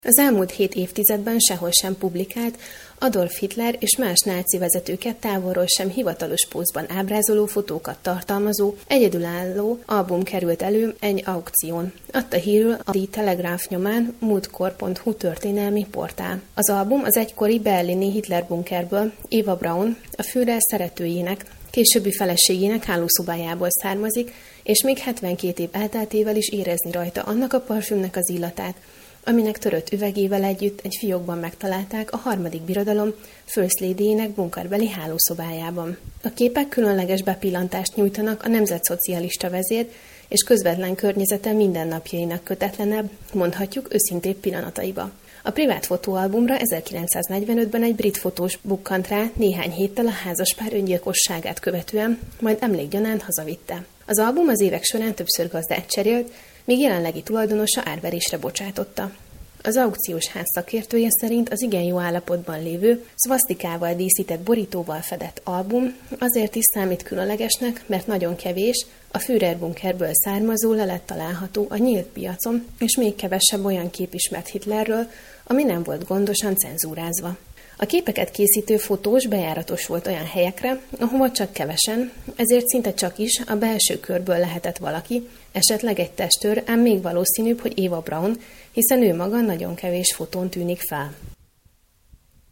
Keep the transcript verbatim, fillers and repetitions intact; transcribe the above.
Az elmúlt hét évtizedben sehol sem publikált Adolf Hitler és más náci vezetőket távolról sem hivatalos pózban ábrázoló fotókat tartalmazó egyedülálló album került elő egy aukción. Adta hírül a The Telegraph nyomán múltkor pont hu történelmi portál. Az album az egykori berlini Hitler bunkerből Eva Braun, a Führer szeretőjének, későbbi feleségének hálószobájából származik, és még hetvenkét év elteltével is érezni rajta annak a parfümnek az illatát, aminek törött üvegével együtt egy fiókban megtalálták a harmadik birodalom First Ladyjének bunkerbeli hálószobájában. A képek különleges bepillantást nyújtanak a nemzetszocialista vezér és közvetlen környezete mindennapjainak kötetlenebb, mondhatjuk őszintébb pillanataiba. A privát fotóalbumra ezerkilencszáznegyvenötben egy brit fotós bukkant rá néhány héttel a házaspár öngyilkosságát követően, majd emlékgyanánt hazavitte. Az album az évek során többször gazdát cserélt, míg jelenlegi tulajdonosa árverésre bocsátotta. Az aukciós ház szakértője szerint az igen jó állapotban lévő, szvasztikával díszített borítóval fedett album azért is számít különlegesnek, mert nagyon kevés, a Führer bunkerből származó lelet található a nyílt piacon, és még kevesebb olyan kép ismert Hitlerről, ami nem volt gondosan cenzúrázva. A képeket készítő fotós bejáratos volt olyan helyekre, ahova csak kevesen, ezért szinte csak is a belső körből lehetett valaki, esetleg egy testőr, ám még valószínűbb, hogy Eva Braun, hiszen ő maga nagyon kevés fotón tűnik fel.